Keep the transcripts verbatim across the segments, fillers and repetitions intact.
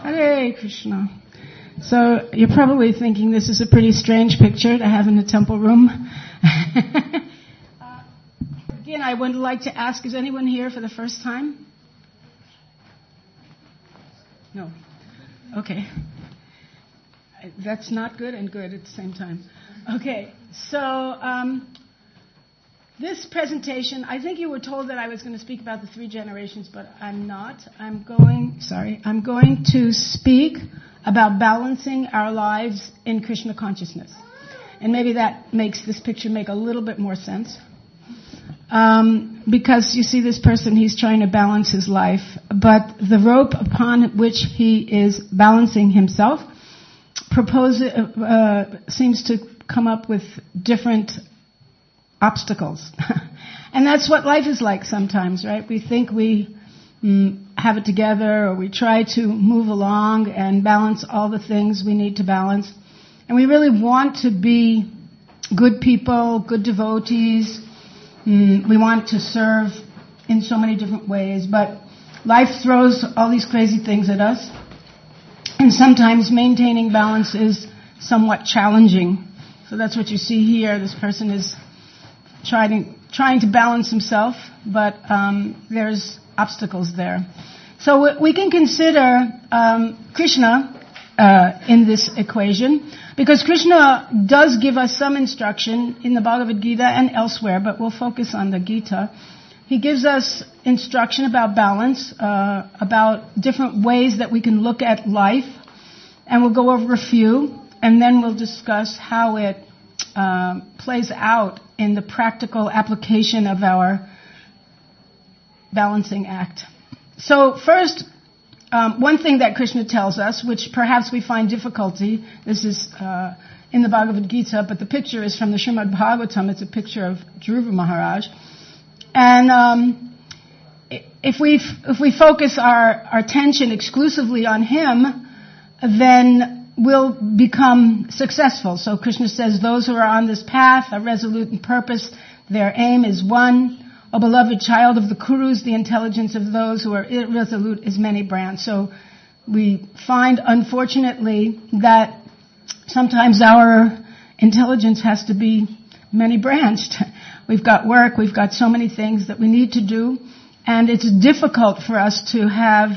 Hare Krishna. So you're probably thinking this is a pretty strange picture to have in the temple room. uh, again, I would like to ask, is anyone here for the first time? No. Okay. That's not good and good at the same time. Okay, so um, this presentation, I think you were told that I was going to speak about the three generations, but I'm not. I'm going, sorry, I'm going to speak about balancing our lives in Krishna consciousness. And maybe that makes this picture make a little bit more sense. Um, because you see this person, he's trying to balance his life, but the rope upon which he is balancing himself propose, uh, seems to come up with different obstacles. And that's what life is like sometimes, right? We think we mm, have it together, or we try to move along and balance all the things we need to balance. And we really want to be good people, good devotees. Mm, we want to serve in so many different ways, but life throws all these crazy things at us. And sometimes maintaining balance is somewhat challenging. So that's what you see here. This person is trying, trying to balance himself, but um, there's obstacles there. So we can consider um, Krishna uh, in this equation, because Krishna does give us some instruction in the Bhagavad Gita and elsewhere, but we'll focus on the Gita. He gives us instruction about balance, uh, about different ways that we can look at life, and we'll go over a few, and then we'll discuss how it uh, plays out in the practical application of our balancing act. So first, um, one thing that Krishna tells us, which perhaps we find difficulty, this is uh, in the Bhagavad Gita, but the picture is from the Srimad Bhagavatam. It's a picture of Dhruva Maharaj. And um, if we if we focus our, our attention exclusively on him, then we'll become successful. So Krishna says, those who are on this path are resolute in purpose. Their aim is one. O beloved child of the Kurus, the intelligence of those who are irresolute is many branched. So we find, unfortunately, that sometimes our intelligence has to be many branched. We've got work, we've got so many things that we need to do, and it's difficult for us to have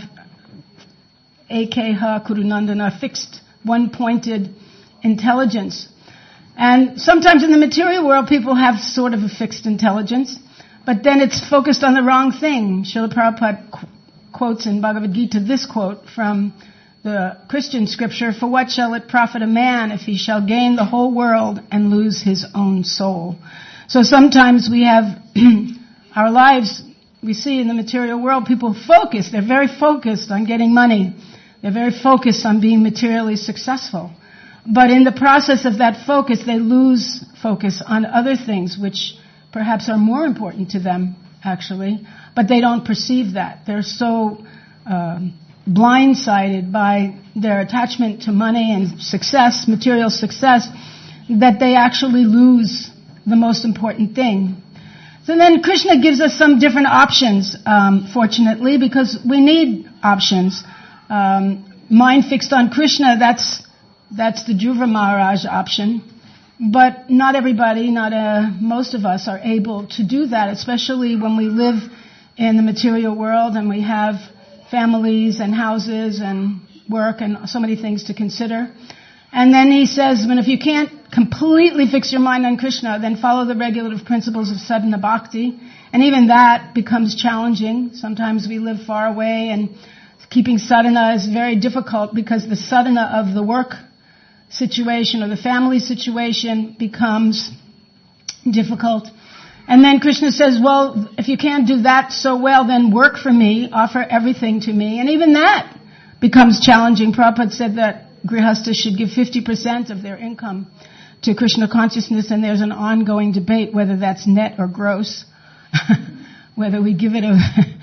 Ekeha Kurunandana, fixed, one-pointed intelligence. And sometimes in the material world, people have sort of a fixed intelligence, but then it's focused on the wrong thing. Srila Prabhupada qu- quotes in Bhagavad Gita this quote from the Christian scripture, "For what shall it profit a man if he shall gain the whole world and lose his own soul?" So sometimes we have our lives, we see in the material world, people focus, they're very focused on getting money. They're very focused on being materially successful. But in the process of that focus, they lose focus on other things which perhaps are more important to them, actually, but they don't perceive that. They're so um, blindsided by their attachment to money and success, material success, that they actually lose the most important thing. So then Krishna gives us some different options, um, fortunately, because we need options. Um, mind fixed on Krishna, that's that's the Dhruva Maharaj option. But not everybody, not uh, most of us are able to do that, especially when we live in the material world and we have families and houses and work and so many things to consider. And then he says, well, if you can't completely fix your mind on Krishna, then follow the regulative principles of sadhana bhakti. And even that becomes challenging. Sometimes we live far away, and keeping sadhana is very difficult because the sadhana of the work situation or the family situation becomes difficult. And then Krishna says, well, if you can't do that so well, then work for me, offer everything to me. And even that becomes challenging. Prabhupada said that Grihasthas should give fifty percent of their income to Krishna consciousness, and there's an ongoing debate whether that's net or gross. Whether we give it a...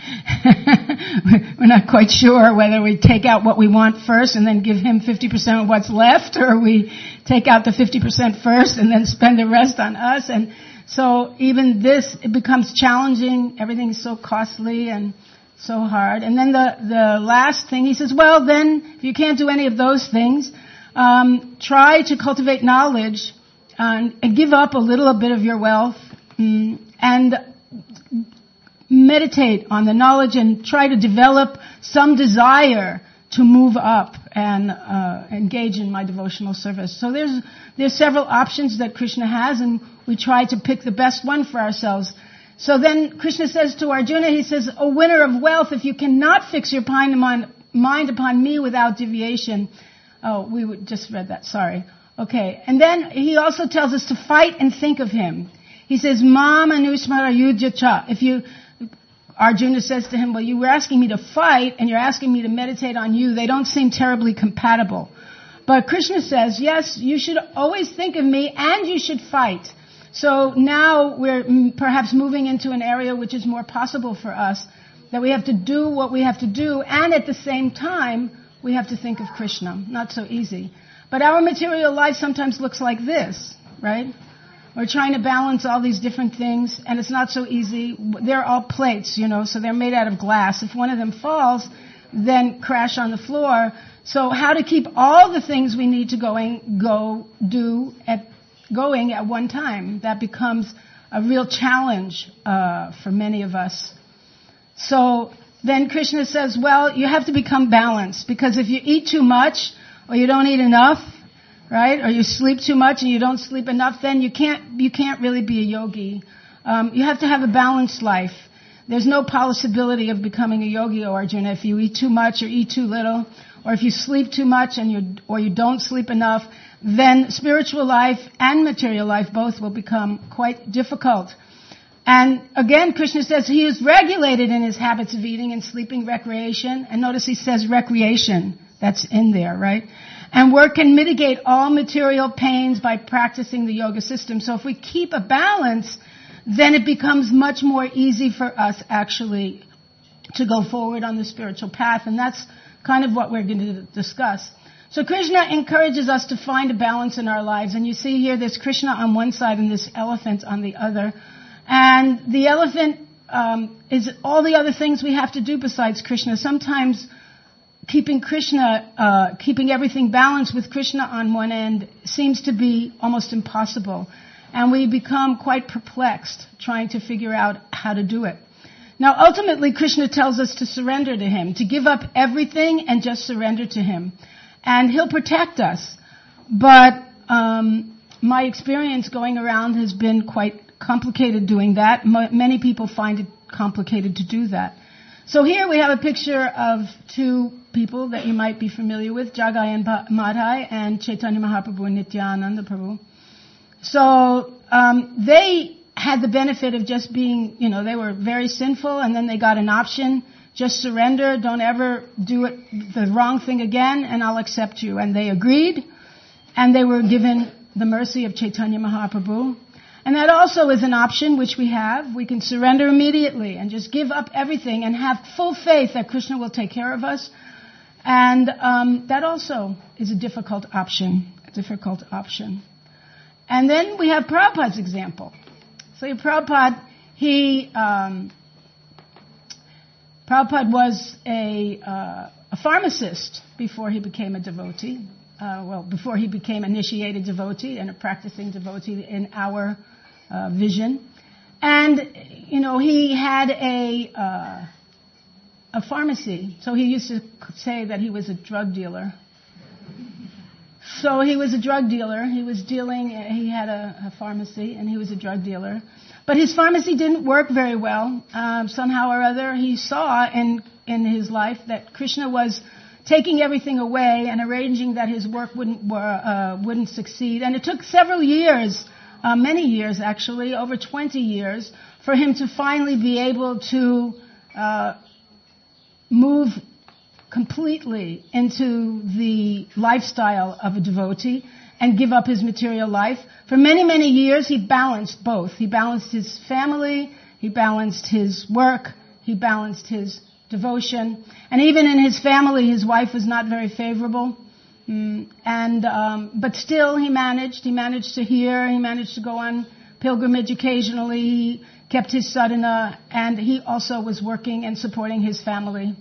we're not quite sure whether we take out what we want first and then give him fifty percent of what's left, or we take out the fifty percent first and then spend the rest on us. And so even this, it becomes challenging. Everything's so costly, and so hard. And then the, the last thing, he says, well, then, if you can't do any of those things, um, try to cultivate knowledge and, and give up a little bit of your wealth mm, and meditate on the knowledge and try to develop some desire to move up and uh, engage in my devotional service. So there's there's several options that Krishna has, and we try to pick the best one for ourselves. So then Krishna says to Arjuna, he says, O winner of wealth, if you cannot fix your mind upon me without deviation. Oh, we just read that, sorry. Okay, and then he also tells us to fight and think of him. He says, Ma manusmara yudhya cha. If you... Arjuna says to him, well, you were asking me to fight and you're asking me to meditate on you. They don't seem terribly compatible. But Krishna says, yes, you should always think of me and you should fight. So now we're perhaps moving into an area which is more possible for us, that we have to do what we have to do, and at the same time, we have to think of Krishna. Not so easy. But our material life sometimes looks like this, right? We're trying to balance all these different things, and it's not so easy. They're all plates, you know, so they're made out of glass. If one of them falls, then crash on the floor. So how to keep all the things we need to going, go do at going at one time, that becomes a real challenge uh, for many of us. So then Krishna says, well, you have to become balanced, because if you eat too much or you don't eat enough, right? Or you sleep too much and you don't sleep enough, then you can't, you can't really be a yogi. Um, you have to have a balanced life. There's no possibility of becoming a yogi, or Arjuna, if you eat too much or eat too little, or if you sleep too much and you, or you don't sleep enough, then spiritual life and material life both will become quite difficult. And again, Krishna says he is regulated in his habits of eating and sleeping, recreation. And notice he says recreation. That's in there, right? And work can mitigate all material pains by practicing the yoga system. So if we keep a balance, then it becomes much more easy for us actually to go forward on the spiritual path. And that's kind of what we're going to discuss. So Krishna encourages us to find a balance in our lives. And you see here there's Krishna on one side and this elephant on the other. And the elephant um, is all the other things we have to do besides Krishna. Sometimes keeping Krishna, uh, keeping everything balanced with Krishna on one end seems to be almost impossible. And we become quite perplexed trying to figure out how to do it. Now, ultimately, Krishna tells us to surrender to him, to give up everything and just surrender to him. And he'll protect us. But um, my experience going around has been quite complicated doing that. M- many people find it complicated to do that. So here we have a picture of two people that you might be familiar with, Jagai and Madhai, and Chaitanya Mahaprabhu and Nityananda Prabhu. So um, they had the benefit of just being, you know, they were very sinful, and then they got an option, just surrender, don't ever do it the wrong thing again, and I'll accept you. And they agreed, and they were given the mercy of Chaitanya Mahaprabhu. And that also is an option which we have. We can surrender immediately and just give up everything and have full faith that Krishna will take care of us. And um, that also is a difficult option, a difficult option. And then we have Prabhupada's example. So Prabhupada, he, um, Prabhupada was a, uh, a pharmacist before he became a devotee. Uh, well, before he became initiated devotee and a practicing devotee in our uh, vision. And, you know, he had a uh, a pharmacy. So he used to say that he was a drug dealer. So he was a drug dealer. He was dealing, he had a, a pharmacy, and he was a drug dealer. But his pharmacy didn't work very well. Um, somehow or other, he saw in in his life that Krishna was taking everything away and arranging that his work wouldn't uh, wouldn't succeed. And it took several years, uh, many years actually, over twenty years, for him to finally be able to uh, move completely into the lifestyle of a devotee and give up his material life. For many, many years, he balanced both. He balanced his family, he balanced his work, he balanced his devotion. And even in his family, his wife was not very favorable. Mm, and um, but still, he managed. He managed to hear. He managed to go on pilgrimage occasionally. He kept his sadhana, and he also was working and supporting his family.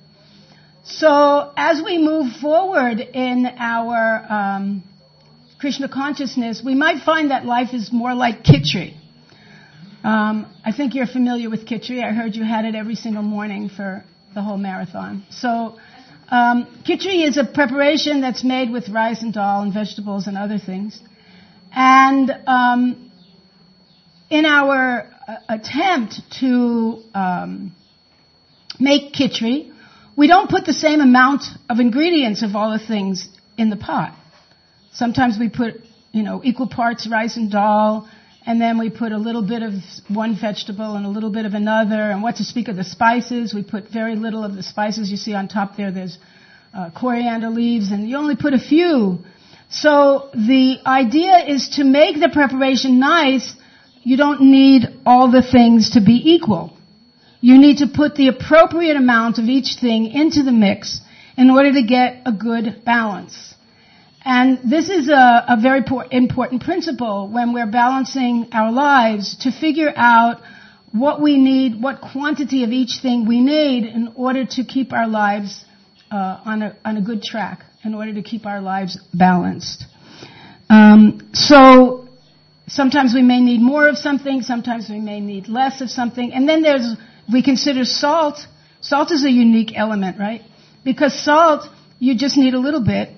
So as we move forward in our um, Krishna consciousness, we might find that life is more like khichdi. Um, I think you're familiar with khichdi. I heard you had it every single morning for the whole marathon. So um, khichdi is a preparation that's made with rice and dal and vegetables and other things. And um, in our uh, attempt to um, make khichdi, we don't put the same amount of ingredients of all the things in the pot. Sometimes we put, you know, equal parts rice and dal, and then we put a little bit of one vegetable and a little bit of another. And what to speak of the spices, we put very little of the spices. You see on top there, there's uh, coriander leaves, and you only put a few. So the idea is to make the preparation nice. You don't need all the things to be equal. You need to put the appropriate amount of each thing into the mix in order to get a good balance. And this is a, a very important principle when we're balancing our lives, to figure out what we need, what quantity of each thing we need in order to keep our lives uh, on a on a good track, in order to keep our lives balanced. Um, so sometimes we may need more of something, sometimes we may need less of something, and then there's we consider salt. Salt is a unique element, right? Because salt, you just need a little bit.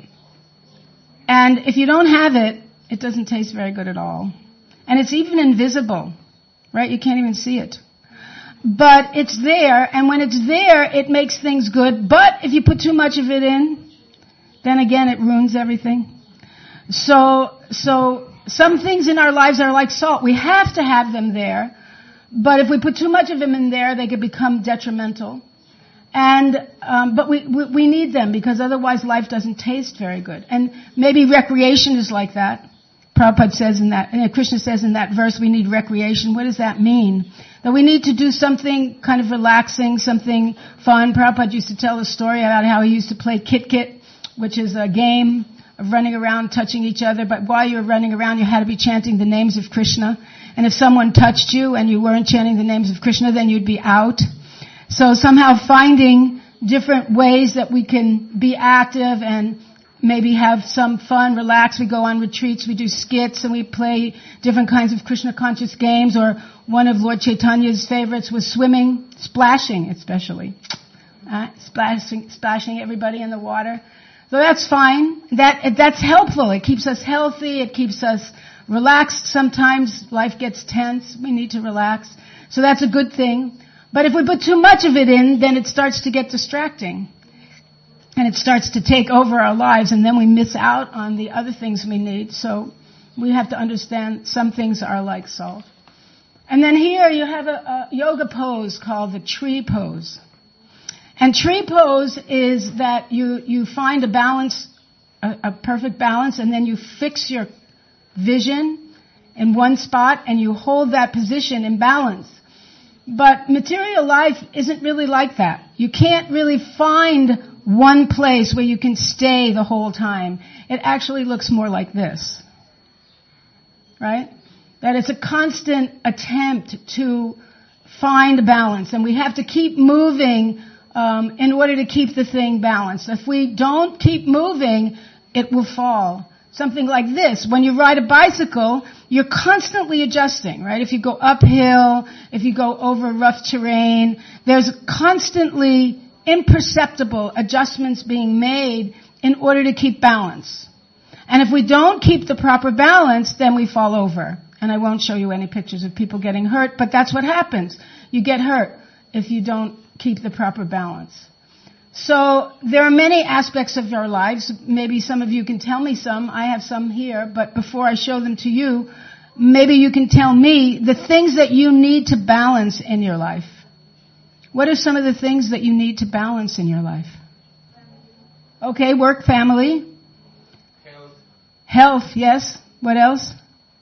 And if you don't have it, it doesn't taste very good at all. And it's even invisible, right? You can't even see it. But it's there, and when it's there, it makes things good. But if you put too much of it in, then again, it ruins everything. So, so some things in our lives are like salt. We have to have them there. But if we put too much of them in there, they could become detrimental. And um, but we, we we need them, because otherwise life doesn't taste very good. And maybe recreation is like that. Prabhupada says in that, and Krishna says in that verse, we need recreation. What does that mean? That we need to do something kind of relaxing, something fun. Prabhupada used to tell a story about how he used to play Kit Kit, which is a game of running around, touching each other. But while you were running around, you had to be chanting the names of Krishna. And if someone touched you and you weren't chanting the names of Krishna, then you'd be out. So somehow finding different ways that we can be active and maybe have some fun, relax. We go on retreats, we do skits, and we play different kinds of Krishna conscious games. Or one of Lord Chaitanya's favorites was swimming, splashing especially. Uh, splashing, splashing everybody in the water. So that's fine. That that's helpful. It keeps us healthy. It keeps us relaxed. Sometimes life gets tense. We need to relax. So that's a good thing. But if we put too much of it in, then it starts to get distracting. And it starts to take over our lives, and then we miss out on the other things we need. So we have to understand some things are like salt. And then here you have a, a yoga pose called the tree pose. And tree pose is that you, you find a balance, a, a perfect balance, and then you fix your vision in one spot, and you hold that position in balance. But material life isn't really like that. You can't really find one place where you can stay the whole time. It actually looks more like this. Right? That it's a constant attempt to find balance. And we have to keep moving um, in order to keep the thing balanced. If we don't keep moving, it will fall. Something like this. When you ride a bicycle, you're constantly adjusting, right? If you go uphill, if you go over rough terrain, there's constantly imperceptible adjustments being made in order to keep balance. And if we don't keep the proper balance, then we fall over. And I won't show you any pictures of people getting hurt, but that's what happens. You get hurt if you don't keep the proper balance. So there are many aspects of our lives. Maybe some of you can tell me some. I have some here, but before I show them to you, maybe you can tell me the things that you need to balance in your life. What are some of the things that you need to balance in your life? Okay, work, family. Health. Health, yes. What else?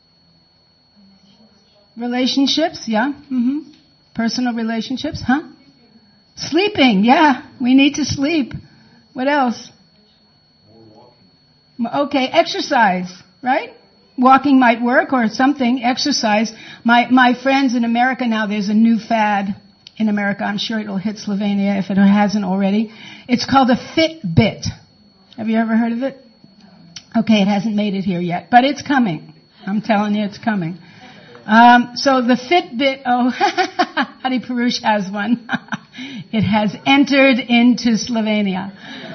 Relationships, yeah. Mm-hmm. Personal relationships, huh? Sleeping, yeah. We need to sleep. What else? Okay, exercise, right? walking might work or something, exercise. My, my friends in America now, there's a new fad in America. I'm sure it'll hit Slovenia if it hasn't already. It's called a Fitbit. Have you ever heard of it? Okay, it hasn't made it here yet, but it's coming. I'm telling you, it's coming. Um, so the Fitbit, oh, Adi Purush has one. It has entered into Slovenia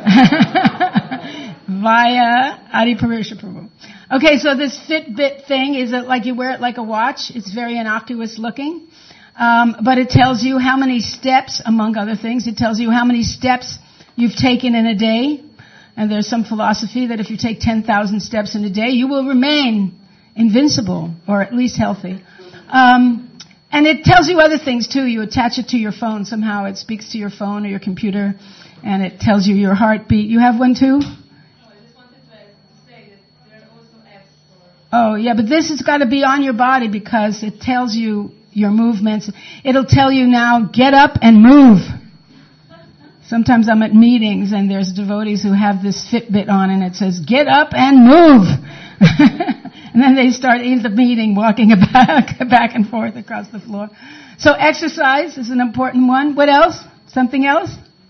via Adi Purush approval. Okay, so this Fitbit thing is it like you wear it like a watch. It's very innocuous looking, um, but it tells you how many steps, among other things. It tells you how many steps you've taken in a day. And there's some philosophy that if you take ten thousand steps in a day, you will remain invincible, or at least healthy. Um, and it tells you other things too. You attach it to your phone somehow. It speaks to your phone or your computer, and it tells you your heartbeat. You have one too? No, I just wanted to say that there are also apps for... Oh, yeah, but this has got to be on your body because it tells you your movements. It'll tell you now, get up and move. Sometimes I'm at meetings and there's devotees who have this Fitbit on and it says, get up and move. And then they start in the meeting walking back, back and forth across the floor. So exercise is an important one. What else? Something else?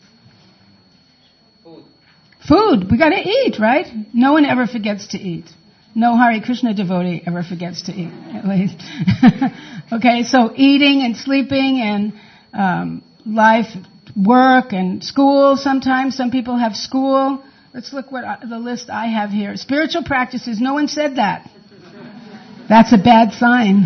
Food. Food. We gotta eat, right? No one ever forgets to eat. No Hare Krishna devotee ever forgets to eat, at least. Okay, so eating and sleeping and um, life, work and school sometimes. Some people have school. Let's look what I, the list I have here. Spiritual practices. No one said that. That's a bad sign.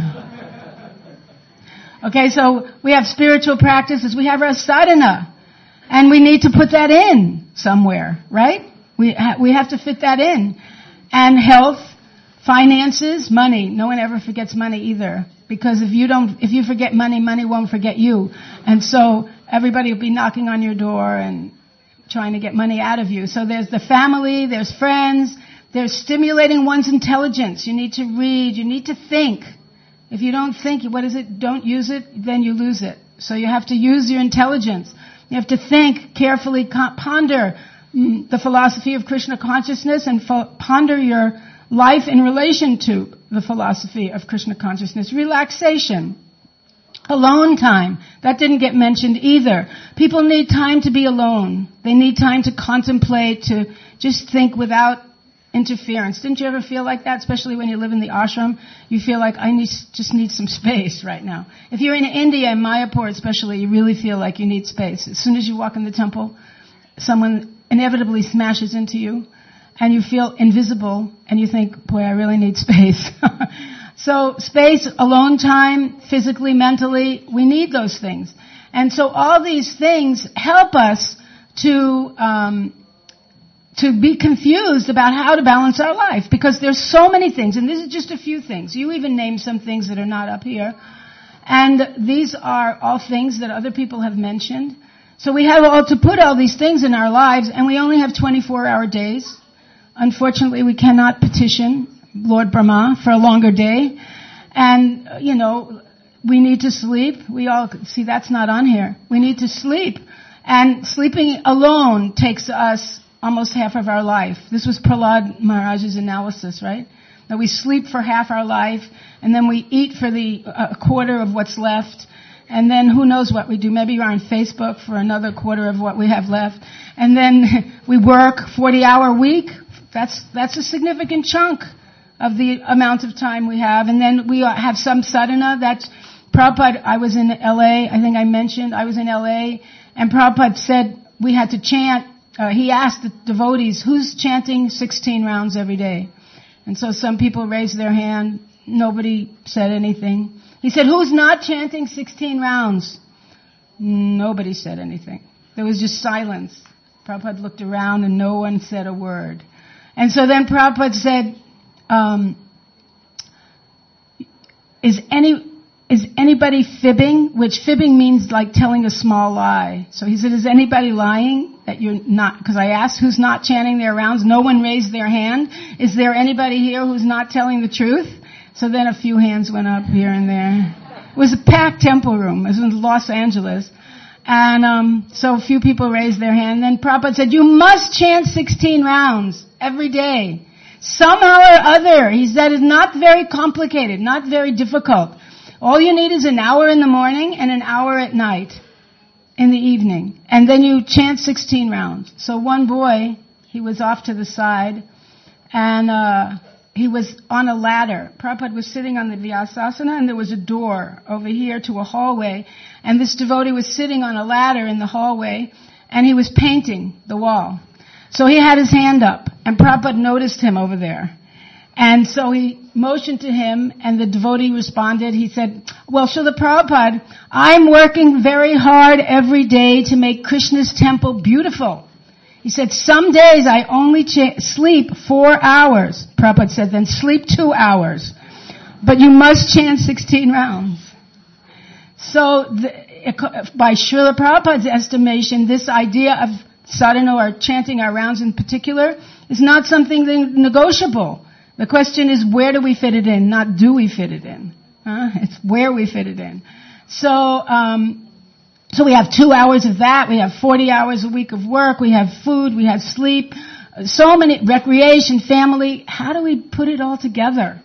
Okay, so we have spiritual practices. We have our sadhana. And we need to put that in somewhere, right? We ha- we have to fit that in. And health, finances, money. No one ever forgets money either. Because if you don't, if you forget money, money won't forget you. And so everybody will be knocking on your door and trying to get money out of you. So there's the family, there's friends, there's stimulating one's intelligence. You need to read, you need to think. If you don't think, what is it? Don't use it, then you lose it. So you have to use your intelligence. You have to think carefully, ponder the philosophy of Krishna consciousness and fo- ponder your life in relation to the philosophy of Krishna consciousness. Relaxation. Alone time. That didn't get mentioned either. People need time to be alone. They need time to contemplate, to just think without interference. Didn't you ever feel like that, especially when you live in the ashram? You feel like, I need, just need some space right now. If you're in India, in Mayapur especially, you really feel like you need space. As soon as you walk in the temple, someone inevitably smashes into you, and you feel invisible, and you think, boy, I really need space. So space, alone time, physically, mentally, we need those things. And so all these things help us to um, to be confused about how to balance our life, because there's so many things, and this is just a few things. You even named some things that are not up here. And these are all things that other people have mentioned. So we have all to put all these things in our lives, and we only have twenty-four hour days. Unfortunately, we cannot petition Lord Brahma for a longer day. And, you know, we need to sleep. We all, see, that's not on here. We need to sleep. And sleeping alone takes us almost half of our life. This was Prahlad Maharaj's analysis, right? That we sleep for half our life, and then we eat for the uh, quarter of what's left. And then who knows what we do. Maybe you're on Facebook for another quarter of what we have left. And then we work forty hour week. That's, that's a significant chunk of the amount of time we have. And then we have some sadhana. That's Prabhupada. I was in L A. I think I mentioned I was in L A. And Prabhupada said we had to chant. Uh, he asked the devotees, who's chanting sixteen rounds every day? And so some people raised their hand. Nobody said anything. He said, who's not chanting sixteen rounds? Nobody said anything. There was just silence. Prabhupada looked around and no one said a word. And so then Prabhupada said, um, is any is anybody fibbing? Which fibbing means like telling a small lie. So he said, is anybody lying that you're not? Because I asked who's not chanting their rounds. No one raised their hand. Is there anybody here who's not telling the truth? So then a few hands went up here and there. It was a packed temple room. It was in Los Angeles. And um, so a few people raised their hand. Then Prabhupada said, you must chant sixteen rounds every day. Somehow or other, he said, it's not very complicated, not very difficult. All you need is an hour in the morning and an hour at night, in the evening. And then you chant sixteen rounds. So one boy, he was off to the side, and uh he was on a ladder. Prabhupada was sitting on the Vyasasana, and there was a door over here to a hallway. And this devotee was sitting on a ladder in the hallway, and he was painting the wall. So he had his hand up, and Prabhupada noticed him over there. And so he motioned to him, and the devotee responded. He said, well, Srila Prabhupada, I'm working very hard every day to make Krishna's temple beautiful. He said, some days I only ch- sleep four hours. Prabhupada said, then sleep two hours. But you must chant sixteen rounds. So the, by Srila Prabhupada's estimation, this idea of sadhana, or chanting our rounds in particular, is not something negotiable. The question is, where do we fit it in, not do we fit it in. Huh? It's where we fit it in. So, um, So we have two hours of that. We have forty hours a week of work. We have food. We have sleep. So many, recreation, family. How do we put it all together?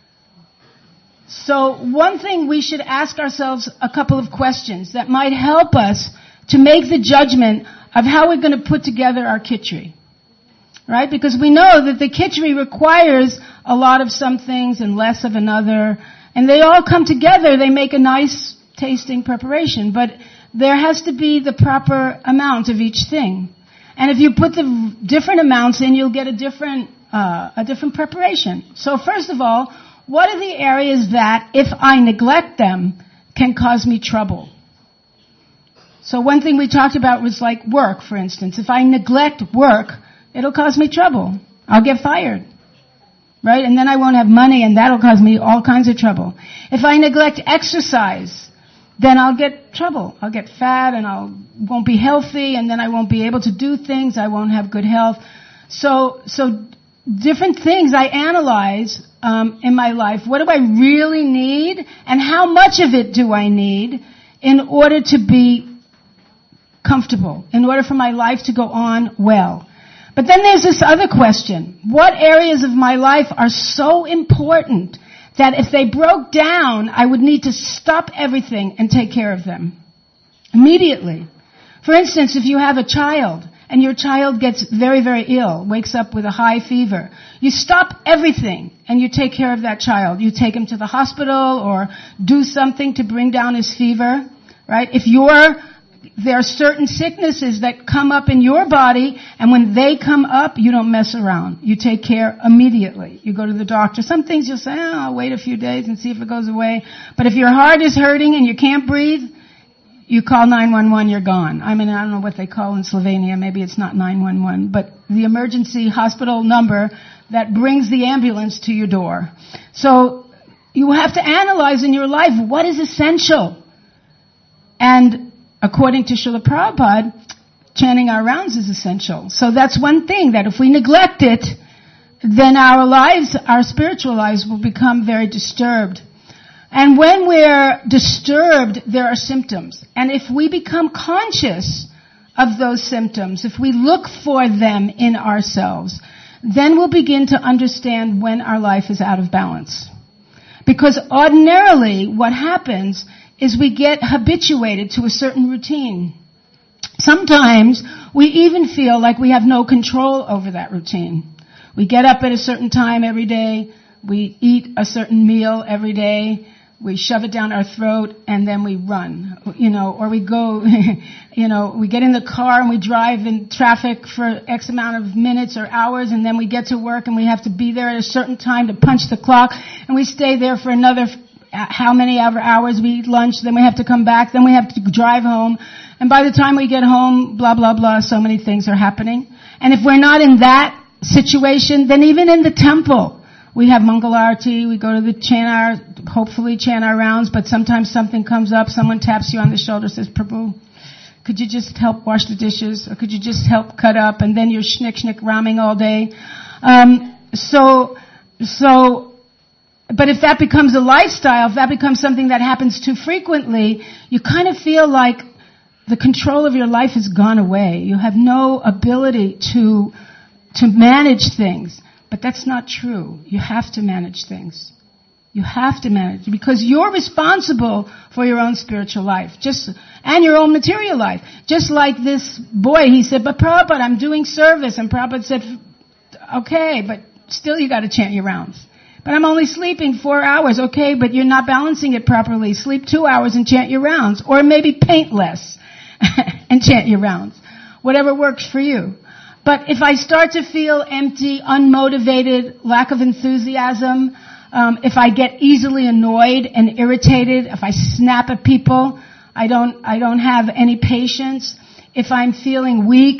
So one thing, we should ask ourselves a couple of questions that might help us to make the judgment of how we're going to put together our khichdi. Right? Because we know that the khichdi requires a lot of some things and less of another. And they all come together. They make a nice tasting preparation. But there has to be the proper amount of each thing. And if you put the different amounts in, you'll get a different, uh, a different preparation. So first of all, what are the areas that, if I neglect them, can cause me trouble? So one thing we talked about was like work, for instance. If I neglect work, it'll cause me trouble. I'll get fired. Right? And then I won't have money, and that'll cause me all kinds of trouble. If I neglect exercise, then I'll get trouble. I'll get fat, and I won't be healthy, and then I won't be able to do things. I won't have good health. So, so different things I analyze um, in my life. What do I really need, and how much of it do I need in order to be comfortable, in order for my life to go on well? But then there's this other question. What areas of my life are so important that if they broke down, I would need to stop everything and take care of them immediately? For instance, if you have a child and your child gets very, very ill, wakes up with a high fever, you stop everything and you take care of that child. You take him to the hospital or do something to bring down his fever, right? If you're There are certain sicknesses that come up in your body, and when they come up, you don't mess around. You take care immediately. You go to the doctor. Some things you'll say, oh, I'll wait a few days and see if it goes away. But if your heart is hurting and you can't breathe, you call nine one one, you're gone. I mean, I don't know what they call in Slovenia. Maybe it's not nine one one, but the emergency hospital number that brings the ambulance to your door. So you have to analyze in your life what is essential. And according to Srila Prabhupada, chanting our rounds is essential. So that's one thing, that if we neglect it, then our lives, our spiritual lives, will become very disturbed. And when we're disturbed, there are symptoms. And if we become conscious of those symptoms, if we look for them in ourselves, then we'll begin to understand when our life is out of balance. Because ordinarily, what happens is we get habituated to a certain routine. Sometimes we even feel like we have no control over that routine. We get up at a certain time every day, we eat a certain meal every day, we shove it down our throat, and then we run, you know, or we go, you know, we get in the car and we drive in traffic for X amount of minutes or hours, and then we get to work and we have to be there at a certain time to punch the clock, and we stay there for another how many hours, we eat lunch, then we have to come back, then we have to drive home, and by the time we get home, blah, blah, blah, so many things are happening. And if we're not in that situation, then even in the temple, we have Mangalarti, we go to the chant our, hopefully chant our rounds, but sometimes something comes up, someone taps you on the shoulder, says, Prabhu, could you just help wash the dishes, or could you just help cut up, and then you're schnick, schnick, ramming all day. Um, so, so, But if that becomes a lifestyle, if that becomes something that happens too frequently, you kind of feel like the control of your life has gone away. You have no ability to to manage things. But that's not true. You have to manage things. You have to manage because you're responsible for your own spiritual life, just and your own material life. Just like this boy, he said, "But Prabhupada, I'm doing service," and Prabhupada said, "Okay, but still you got to chant your rounds." "But I'm only sleeping four hours." "Okay, but you're not balancing it properly. Sleep two hours and chant your rounds, or maybe paint less and chant your rounds. Whatever works for you." But if I start to feel empty, unmotivated, lack of enthusiasm, Um, if I get easily annoyed and irritated, if I snap at people, I don't, I don't have any patience. If I'm feeling weak,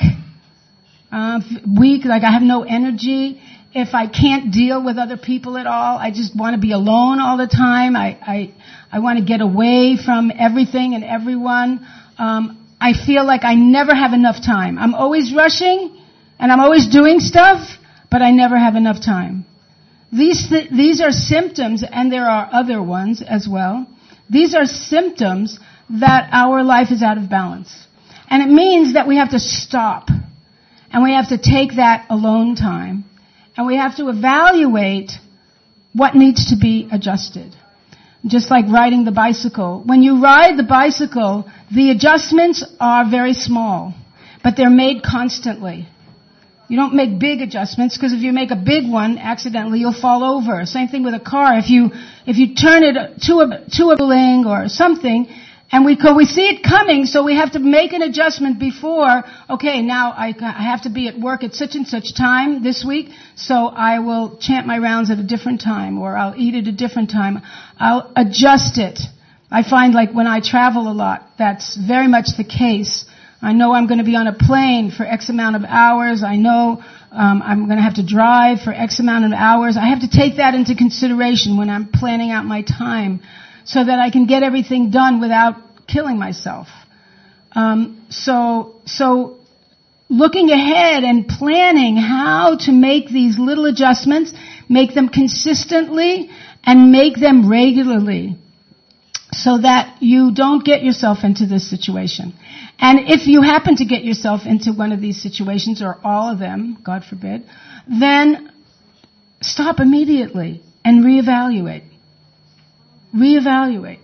uh, weak, like I have no energy. If I can't deal with other people at all, I just want to be alone all the time. I, I, I want to get away from everything and everyone. Um, I feel like I never have enough time. I'm always rushing and I'm always doing stuff, but I never have enough time. These th- these are symptoms, and there are other ones as well. These are symptoms that our life is out of balance. And it means that we have to stop. And we have to take that alone time. And we have to evaluate what needs to be adjusted. Just like riding the bicycle. When you ride the bicycle, the adjustments are very small. But they're made constantly. You don't make big adjustments because if you make a big one, accidentally you'll fall over. Same thing with a car. If you if you turn it to a to a building or something, and we we see it coming, so we have to make an adjustment before. Okay, now I, I have to be at work at such and such time this week, so I will chant my rounds at a different time, or I'll eat at a different time. I'll adjust it. I find like when I travel a lot, that's very much the case. I know I'm going to be on a plane for X amount of hours. I know um, I'm going to have to drive for X amount of hours. I have to take that into consideration when I'm planning out my time so that I can get everything done without killing myself. Um, so, so looking ahead and planning how to make these little adjustments, make them consistently and make them regularly so that you don't get yourself into this situation. And if you happen to get yourself into one of these situations, or all of them, God forbid, then stop immediately and reevaluate. Reevaluate.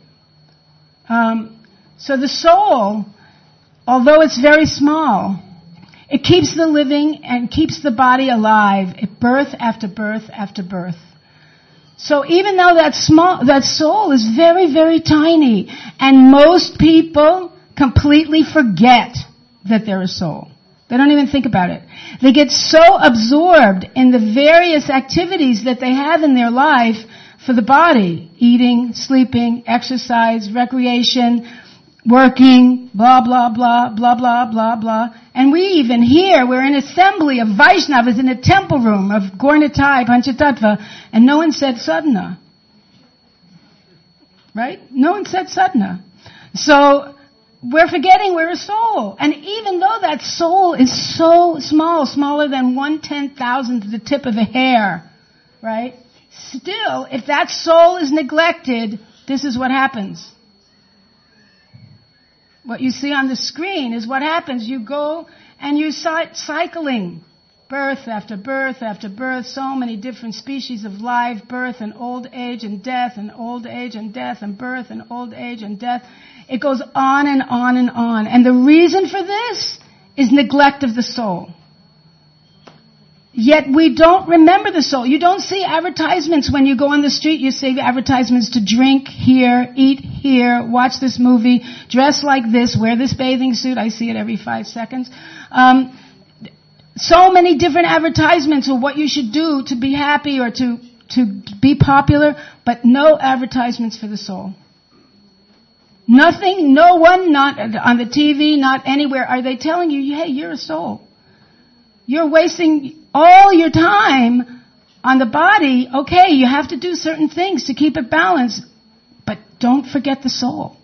Um, so the soul, although it's very small, it keeps the living and keeps the body alive at birth after birth after birth. So even though that small, that soul is very, very tiny, and most people completely forget that they're a soul. They don't even think about it. They get so absorbed in the various activities that they have in their life for the body. Eating, sleeping, exercise, recreation, working, blah, blah, blah, blah, blah, blah, blah. And we even here, we're in assembly of Vaishnavas in a temple room of Gaura-Nitai, Panchatattva, and no one said sadhana. Right? No one said sadhana. So, we're forgetting we're a soul. And even though that soul is so small, smaller than one ten thousandth of the tip of a hair, right? Still, if that soul is neglected, this is what happens. What you see on the screen is what happens. You go and you're cycling. Birth after birth after birth, so many different species of life, birth and old age and death and old age and death and birth and old age and death. It goes on and on and on. And the reason for this is neglect of the soul. Yet we don't remember the soul. You don't see advertisements when you go on the street. You see advertisements to drink here, eat here, watch this movie, dress like this, wear this bathing suit. I see it every five seconds. Um, so many different advertisements of what you should do to be happy or to, to be popular, but no advertisements for the soul. Nothing, no one, not on the T V, not anywhere, are they telling you, hey, you're a soul. You're wasting all your time on the body. Okay, you have to do certain things to keep it balanced, but don't forget the soul.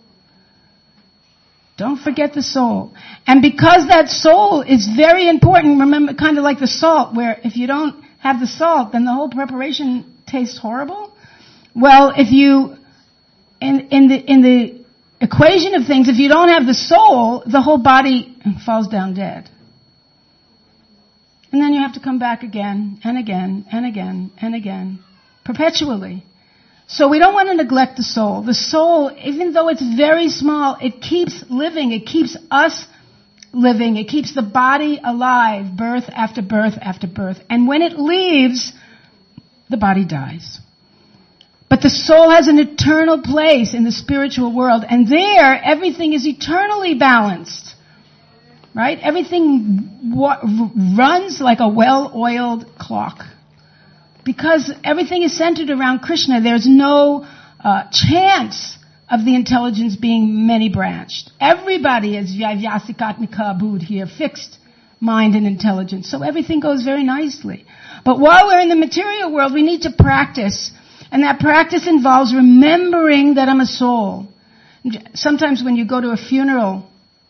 Don't forget the soul. And because that soul is very important, remember, kind of like the salt, where if you don't have the salt, then the whole preparation tastes horrible. Well, if you, in, in the, in the equation of things, if you don't have the soul, the whole body falls down dead. And then you have to come back again and again and again and again, perpetually. So we don't want to neglect the soul. The soul, even though it's very small, it keeps living. It keeps us living. It keeps the body alive, birth after birth after birth. And when it leaves, the body dies. But the soul has an eternal place in the spiritual world, and there everything is eternally balanced. Right? Everything wa- runs like a well-oiled clock. Because everything is centered around Krishna, there's no uh, chance of the intelligence being many-branched. Everybody is Vyavyasikatmika Abud here, fixed mind and intelligence. So everything goes very nicely. But while we're in the material world, we need to practice. And that practice involves remembering that I'm a soul. Sometimes when you go to a funeral,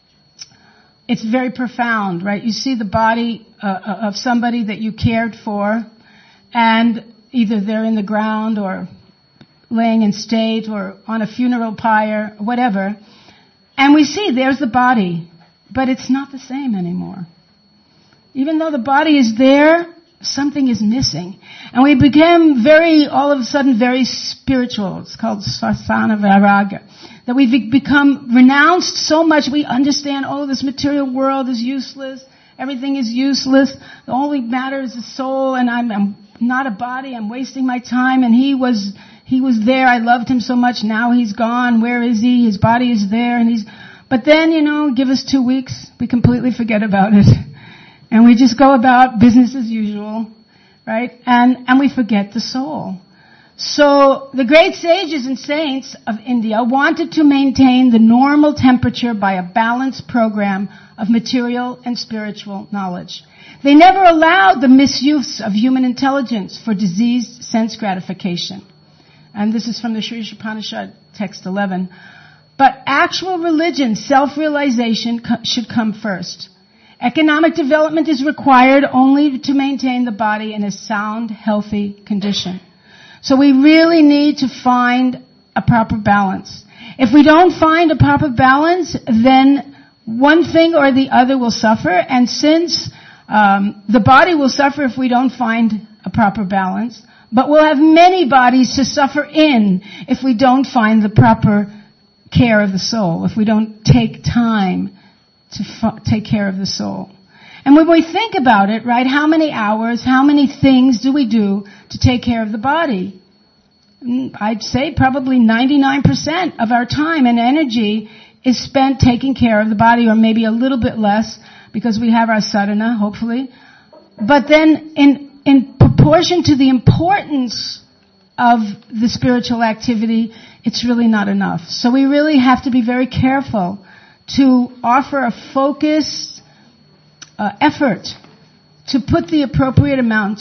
it's very profound, right? You see the body uh, of somebody that you cared for, and either they're in the ground or laying in state or on a funeral pyre, whatever. And we see there's the body, but it's not the same anymore. Even though the body is there, something is missing. And we became very, all of a sudden, very spiritual. It's called Svasana Vairagya. That we've become renounced so much, we understand, oh, this material world is useless. Everything is useless. The only matter is the soul, and I'm, I'm not a body. I'm wasting my time. And he was, he was there. I loved him so much. Now he's gone. Where is he? His body is there, and he's, but then, you know, give us two weeks. We completely forget about it. And we just go about business as usual, right? And, and we forget the soul. So the great sages and saints of India wanted to maintain the normal temperature by a balanced program of material and spiritual knowledge. They never allowed the misuse of human intelligence for diseased sense gratification. And this is from the Sri Upanishad, text eleven. But actual religion, self-realization co- should come first. Economic development is required only to maintain the body in a sound, healthy condition. So we really need to find a proper balance. If we don't find a proper balance, then one thing or the other will suffer. And since um, the body will suffer if we don't find a proper balance, but we'll have many bodies to suffer in if we don't find the proper care of the soul, if we don't take time to f- take care of the soul. And when we think about it, right, how many hours, how many things do we do to take care of the body? I'd say probably ninety-nine percent of our time and energy is spent taking care of the body, or maybe a little bit less because we have our sadhana, hopefully. But then in, in proportion to the importance of the spiritual activity, it's really not enough. So we really have to be very careful to offer a focused uh, effort to put the appropriate amount,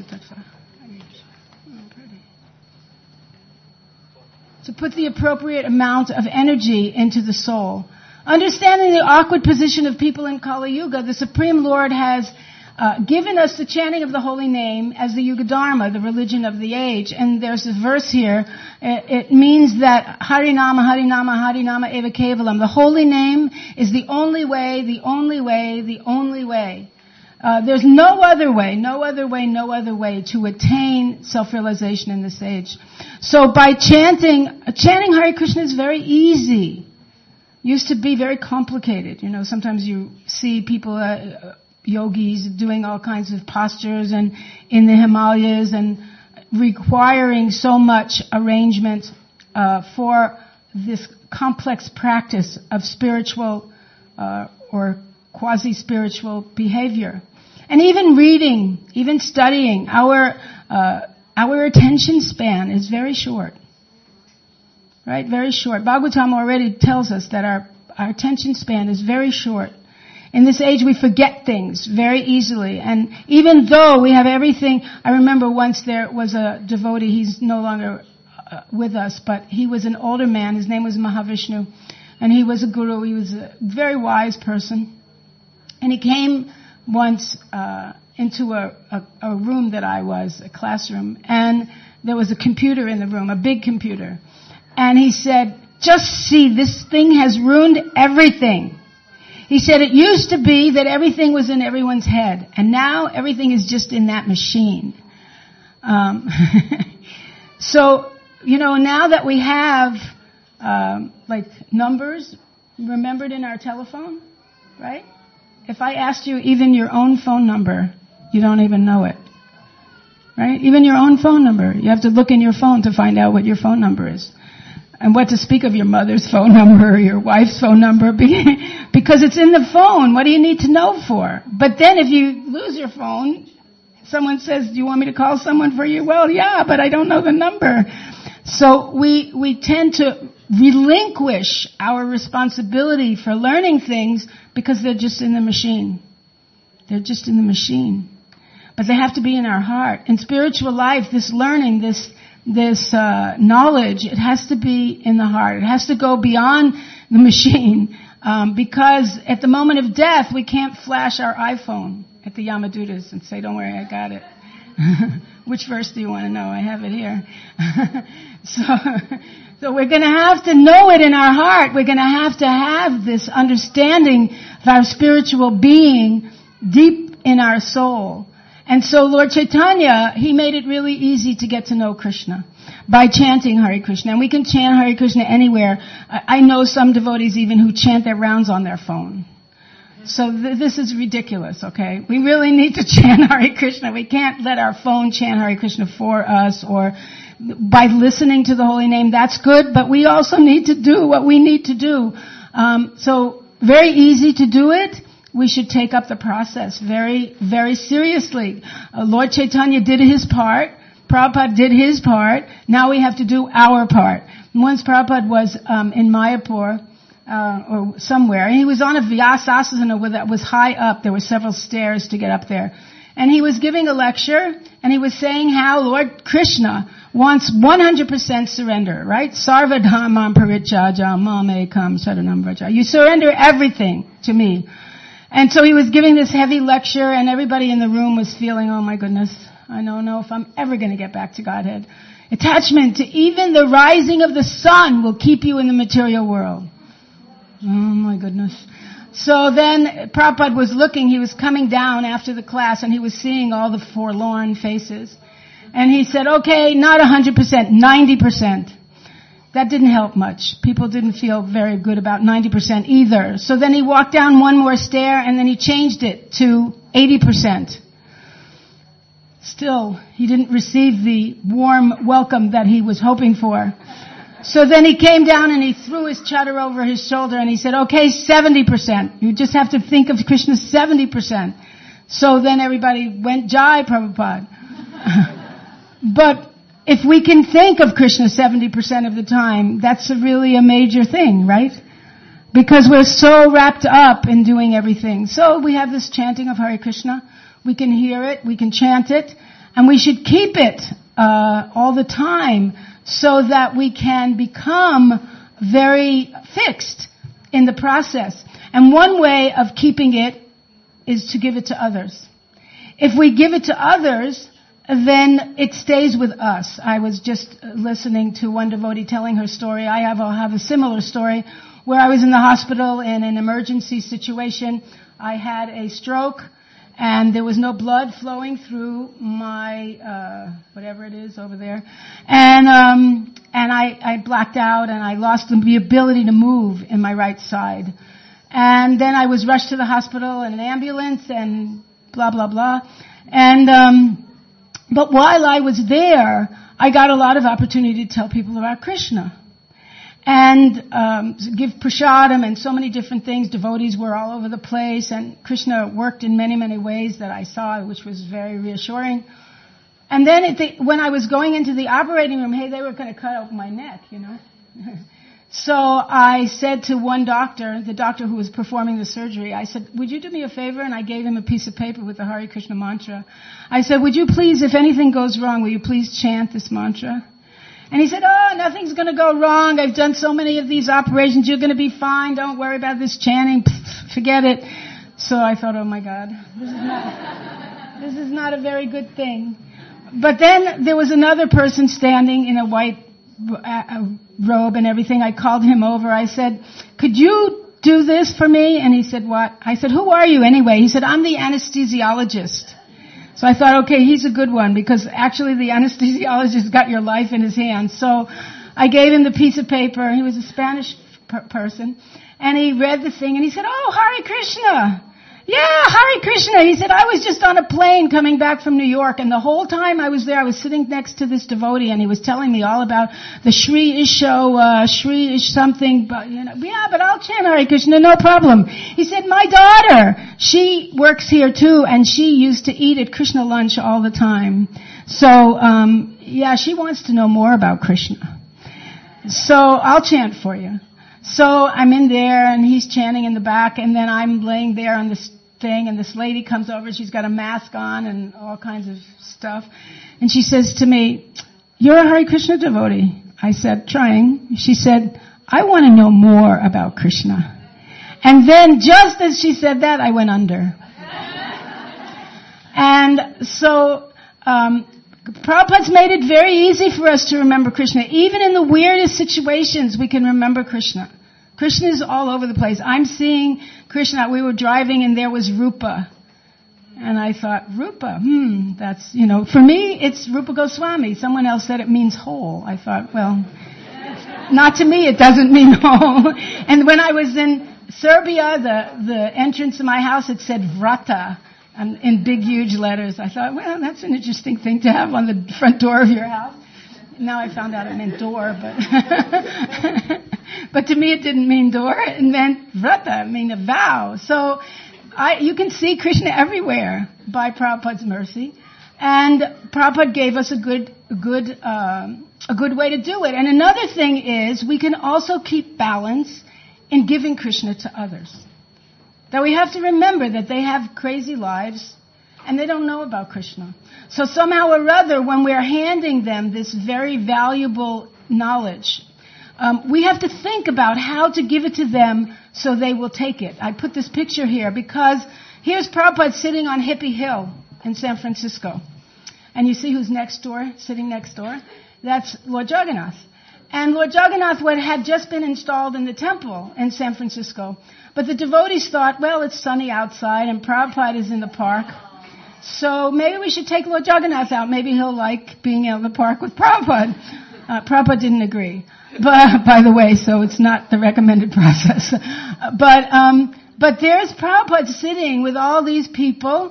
to put the appropriate amount of energy into the soul. Understanding the awkward position of people in Kali Yuga, the Supreme Lord has uh, given us the chanting of the holy name as the Yuga Dharma, the religion of the age. And there's a verse here. It, it means that Harinama, Harinama, Harinama Eva Kevalam. The holy name is the only way, the only way, the only way. Uh, there's no other way, no other way, no other way to attain self-realization in this age. So by chanting, chanting Hare Krishna is very easy. Used to be very complicated. You know, sometimes you see people, uh, yogis doing all kinds of postures and in the Himalayas and requiring so much arrangement uh, for this complex practice of spiritual uh, or quasi-spiritual behavior. And even reading, even studying, our uh, our attention span is very short. Right? Very short. Bhagavatam already tells us that our, our attention span is very short. In this age, we forget things very easily. And even though we have everything, I remember once there was a devotee, he's no longer uh, with us, but he was an older man. His name was Mahavishnu. And he was a guru. He was a very wise person. And he came once uh, into a, a, a room that I was, a classroom, and there was a computer in the room, a big computer. And he said, just see, this thing has ruined everything. He said it used to be that everything was in everyone's head, and now everything is just in that machine. Um, so, you know, now that we have, um, like, numbers remembered in our telephone, right? If I asked you even your own phone number, you don't even know it. Right? Even your own phone number. You have to look in your phone to find out what your phone number is. And what to speak of your mother's phone number or your wife's phone number, because it's in the phone. What do you need to know for? But then if you lose your phone, someone says, do you want me to call someone for you? Well, yeah, but I don't know the number. So we, we tend to relinquish our responsibility for learning things because they're just in the machine. They're just in the machine. But they have to be in our heart. In spiritual life, this learning, this this uh, knowledge, it has to be in the heart. It has to go beyond the machine, um, because at the moment of death, we can't flash our iPhone at the Yamadutas and say, don't worry, I got it. Which verse do you want to know? I have it here. so, so we're going to have to know it in our heart. We're going to have to have this understanding of our spiritual being deep in our soul. And so Lord Chaitanya, he made it really easy to get to know Krishna by chanting Hare Krishna. And we can chant Hare Krishna anywhere. I know some devotees even who chant their rounds on their phone. So th- this is ridiculous, okay? We really need to chant Hare Krishna. We can't let our phone chant Hare Krishna for us, or by listening to the holy name. That's good, but we also need to do what we need to do. Um, so very easy to do it. We should take up the process very, very seriously. Uh, Lord Chaitanya did his part. Prabhupada did his part. Now we have to do our part. Once Prabhupada was um, in Mayapur, uh, or somewhere, and he was on a Vyasasana that was high up. There were several stairs to get up there. And he was giving a lecture, and he was saying how Lord Krishna wants one hundred percent surrender, right? Sarvadhamam parityajam mamekam saranam vraja. You surrender everything to me. And so he was giving this heavy lecture, and everybody in the room was feeling, oh my goodness, I don't know if I'm ever going to get back to Godhead. Attachment to even the rising of the sun will keep you in the material world. Oh my goodness. So then Prabhupada was looking, he was coming down after the class, and he was seeing all the forlorn faces. And he said, okay, not one hundred percent, ninety percent. That didn't help much. People didn't feel very good about ninety percent either. So then he walked down one more stair, and then he changed it to eighty percent. Still, he didn't receive the warm welcome that he was hoping for. So then he came down and he threw his chadar over his shoulder and he said, okay, seventy percent. You just have to think of Krishna seventy percent. So then everybody went, Jai Prabhupada. But if we can think of Krishna seventy percent of the time, that's a really a major thing, right? Because we're so wrapped up in doing everything. So we have this chanting of Hare Krishna. We can hear it, we can chant it, and we should keep it uh, all the time so that we can become very fixed in the process. And one way of keeping it is to give it to others. If we give it to others, then it stays with us. I was just listening to one devotee telling her story. I have a, have a similar story where I was in the hospital in an emergency situation. I had a stroke and there was no blood flowing through my, uh, whatever it is over there. And, um, and I, I blacked out and I lost the ability to move in my right side. And then I was rushed to the hospital in an ambulance and blah, blah, blah. And, um, But while I was there, I got a lot of opportunity to tell people about Krishna. And um, give prasadam and so many different things. Devotees were all over the place. And Krishna worked in many, many ways that I saw, which was very reassuring. And then at the, when I was going into the operating room, hey, they were going to cut open my neck, you know. So I said to one doctor, the doctor who was performing the surgery, I said, would you do me a favor? And I gave him a piece of paper with the Hare Krishna mantra. I said, would you please, if anything goes wrong, will you please chant this mantra? And he said, oh, nothing's going to go wrong. I've done so many of these operations. You're going to be fine. Don't worry about this chanting. Pfft, forget it. So I thought, oh my God, this is not, this is not a very good thing. But then there was another person standing in a white robe and everything. I called him over. I said, could you do this for me? And he said, what? I said, who are you anyway? He said, I'm the anesthesiologist. So I thought, okay, he's a good one, because actually the anesthesiologist got your life in his hands. So I gave him the piece of paper. He was a Spanish per- person. And he read the thing and he said, oh, Hare Krishna. Yeah, Hare Krishna. He said, I was just on a plane coming back from New York, and the whole time I was there, I was sitting next to this devotee, and he was telling me all about the Shri Isho, uh, Shri Ish something, but, you know, yeah, but I'll chant Hare Krishna, no problem. He said, my daughter, she works here too, and she used to eat at Krishna lunch all the time. So, um, yeah, she wants to know more about Krishna. So, I'll chant for you. So I'm in there, and he's chanting in the back, and then I'm laying there on this thing, and this lady comes over. She's got a mask on and all kinds of stuff. And she says to me, you're a Hare Krishna devotee. I said, trying. She said, I want to know more about Krishna. And then just as she said that, I went under. And so um Prabhupada's made it very easy for us to remember Krishna. Even in the weirdest situations, we can remember Krishna. Krishna is all over the place. I'm seeing Krishna. We were driving and there was Rupa. And I thought, Rupa, hmm, that's, you know, for me, it's Rupa Goswami. Someone else said it means whole. I thought, well, not to me, it doesn't mean whole. And when I was in Serbia, the, the entrance to my house, it said Vrata. And in big, huge letters. I thought, well, that's an interesting thing to have on the front door of your house. Now I found out it meant door, but but to me it didn't mean door. It meant vrata, it meant a vow. So I, you can see Krishna everywhere by Prabhupada's mercy. And Prabhupada gave us a good, a good, um, a good way to do it. And another thing is we can also keep balance in giving Krishna to others. That we have to remember that they have crazy lives and they don't know about Krishna. So somehow or other, when we're handing them this very valuable knowledge, um, we have to think about how to give it to them so they will take it. I put this picture here because here's Prabhupada sitting on Hippie Hill in San Francisco. And you see who's next door, sitting next door? That's Lord Jagannath. And Lord Jagannath had just been installed in the temple in San Francisco. But the devotees thought, well, it's sunny outside and Prabhupada is in the park. So maybe we should take Lord Jagannath out. Maybe he'll like being out in the park with Prabhupada. Uh, Prabhupada didn't agree. But, by the way, so it's not the recommended process. But, um, but there's Prabhupada sitting with all these people,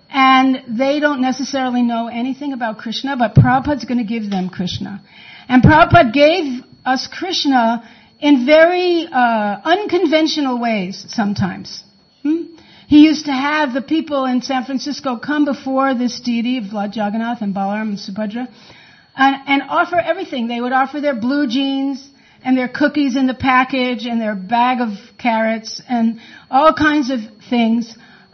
and they don't necessarily know anything about Krishna, but Prabhupada's going to give them Krishna. And Prabhupada gave us Krishna in very uh, unconventional ways sometimes. Hmm? He used to have the people in San Francisco come before this deity of Lord Jagannath and Balaram and Subhadra and, and offer everything. They would offer their blue jeans and their cookies in the package and their bag of carrots and all kinds of things,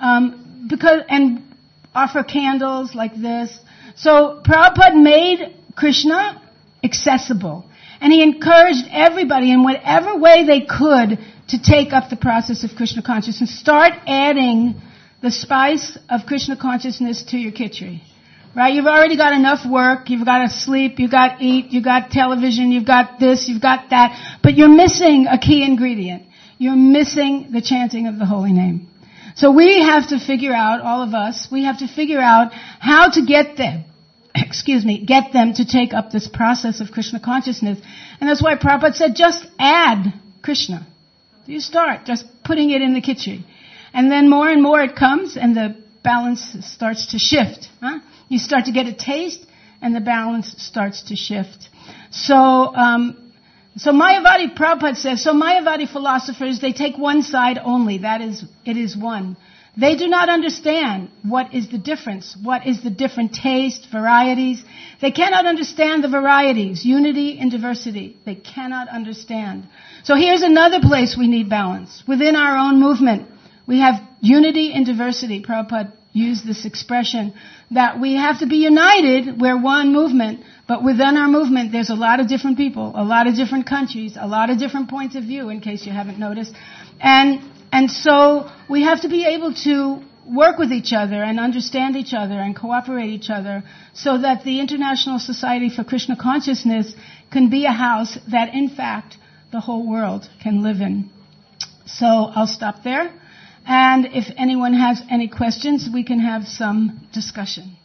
um, because and offer candles like this. So Prabhupada made Krishna accessible. And he encouraged everybody in whatever way they could to take up the process of Krishna consciousness. Start adding the spice of Krishna consciousness to your khichdi. Right? You've already got enough work. You've got to sleep. You've got to eat. You've got television. You've got this. You've got that. But you're missing a key ingredient. You're missing the chanting of the holy name. So we have to figure out, all of us, we have to figure out how to get them. excuse me, get them to take up this process of Krishna consciousness. And that's why Prabhupada said, just add Krishna. You start just putting it in the khichdi. And then more and more it comes and the balance starts to shift. Huh? You start to get a taste and the balance starts to shift. So, um, so Mayavadi, Prabhupada says, so Mayavadi philosophers, they take one side only. That is, it is one. They do not understand what is the difference, what is the different taste, varieties. They cannot understand the varieties, unity and diversity. They cannot understand. So here's another place we need balance. Within our own movement, we have unity and diversity. Prabhupada used this expression that we have to be united. We're one movement, but within our movement, there's a lot of different people, a lot of different countries, a lot of different points of view, in case you haven't noticed. And And so we have to be able to work with each other and understand each other and cooperate each other so that the International Society for Krishna Consciousness can be a house that, in fact, the whole world can live in. So I'll stop there. And if anyone has any questions, we can have some discussion.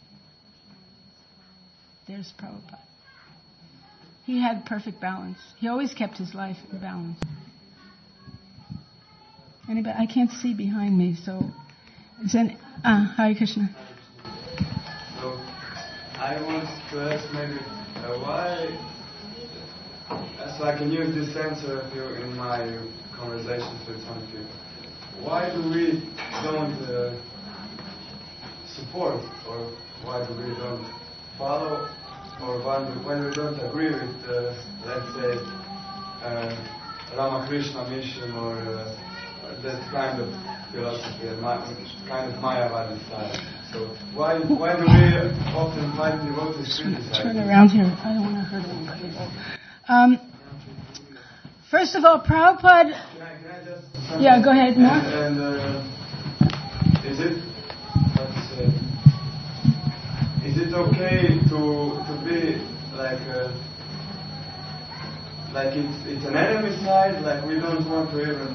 There's Prabhupada. He had perfect balance. He always kept his life in balance. Anybody? I can't see behind me, so... Is any, ah, Hare Krishna. So, I want to ask maybe uh, why... So I can use this answer of you in my conversations with some people. Why do we don't uh, support, or why do we don't follow, or why do, why we don't agree with, uh, let's say, uh, Ramakrishna mission, or, uh, or that kind of philosophy, and my, kind of Mayavadi style? So why why do we often find devotees criticize? Turn around here. I don't want to hurt anybody. Um, first of all, Prabhupada... Can I, can I just... Yeah, go ahead. More? And, and uh, is it... Let's say... Is it okay to to be like uh, like it's it's an enemy side, like we don't want to even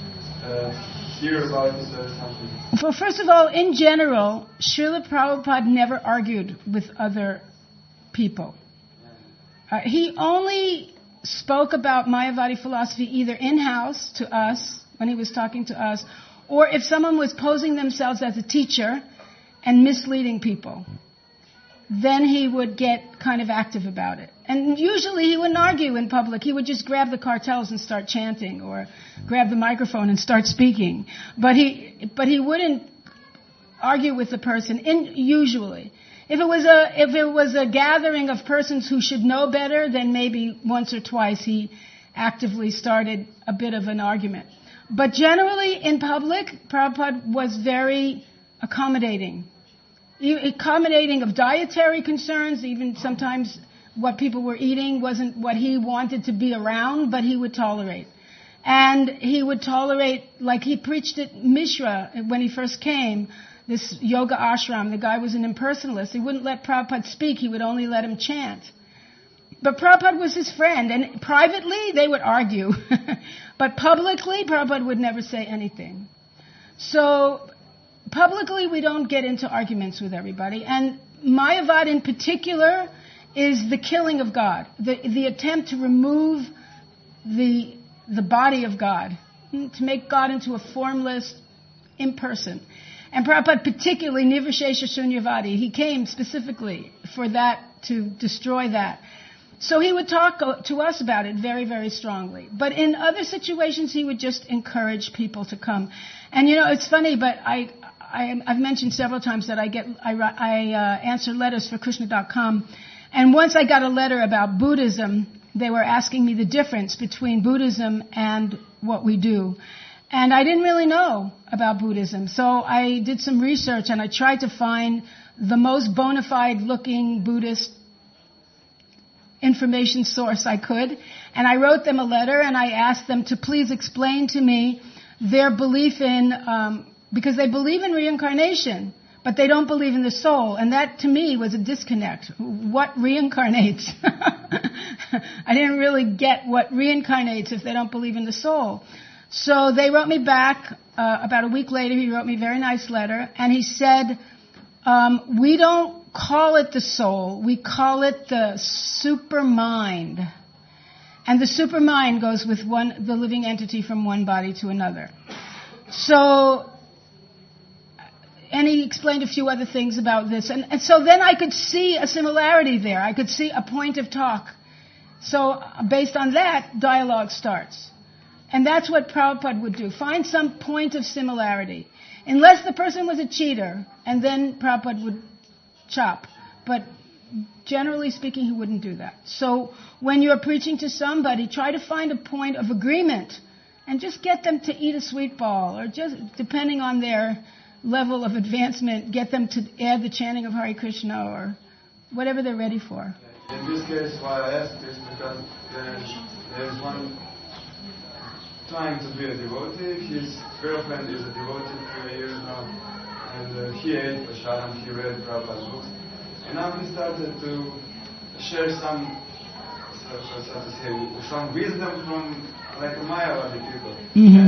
uh, hear about it or something? Well, first of all, in general, Srila Prabhupada never argued with other people. Uh, he only spoke about Mayavadi philosophy either in-house to us, when he was talking to us, or if someone was posing themselves as a teacher and misleading people, then he would get kind of active about it. And usually he wouldn't argue in public. He would just grab the cartels and start chanting, or grab the microphone and start speaking. But he, but he wouldn't argue with the person, in, usually. If it was a, if it was a gathering of persons who should know better, then maybe once or twice he actively started a bit of an argument. But generally in public, Prabhupada was very accommodating. Accommodating of dietary concerns, even sometimes what people were eating wasn't what he wanted to be around, but he would tolerate. And he would tolerate, like he preached at Mishra when he first came, this yoga ashram. The guy was an impersonalist. He wouldn't let Prabhupada speak. He would only let him chant. But Prabhupada was his friend, and privately they would argue. But publicly, Prabhupada would never say anything. So publicly, we don't get into arguments with everybody. And Mayavad in particular is the killing of God, the, the attempt to remove the, the body of God, to make God into a formless imperson. And Prabhupada particularly, Nirvishesha Shunyavadi, he came specifically for that, to destroy that. So he would talk to us about it very, very strongly. But in other situations, he would just encourage people to come. And you know, it's funny, but I, I, I've mentioned several times that I get, I, I uh, answer letters for Krishna dot com. And once I got a letter about Buddhism, they were asking me the difference between Buddhism and what we do. And I didn't really know about Buddhism. So I did some research and I tried to find the most bona fide looking Buddhist information source I could. And I wrote them a letter and I asked them to please explain to me their belief in, um, because they believe in reincarnation, but they don't believe in the soul. And that to me was a disconnect. What reincarnates? I didn't really get what reincarnates if they don't believe in the soul. So they wrote me back, uh, about a week later, he wrote me a very nice letter, and he said, um, we don't call it the soul, we call it the supermind. And the supermind goes with one, the living entity from one body to another. So, and he explained a few other things about this. And, and so then I could see a similarity there. I could see a point of talk. So based on that, dialogue starts. And that's what Prabhupada would do. Find some point of similarity. Unless the person was a cheater, and then Prabhupada would chop. But generally speaking, he wouldn't do that. So when you're preaching to somebody, try to find a point of agreement and just get them to eat a sweet ball, or just, depending on their level of advancement, get them to add the chanting of Hare Krishna or whatever they're ready for. In this case, why I asked is because there's, there's one trying to be a devotee. His girlfriend is a devotee for years now, and uh, he ate Prashadam, he read Prabhupada's books, and now he started to share some, so, so, so to say, some wisdom from like the Mayavadi people. Mm-hmm. And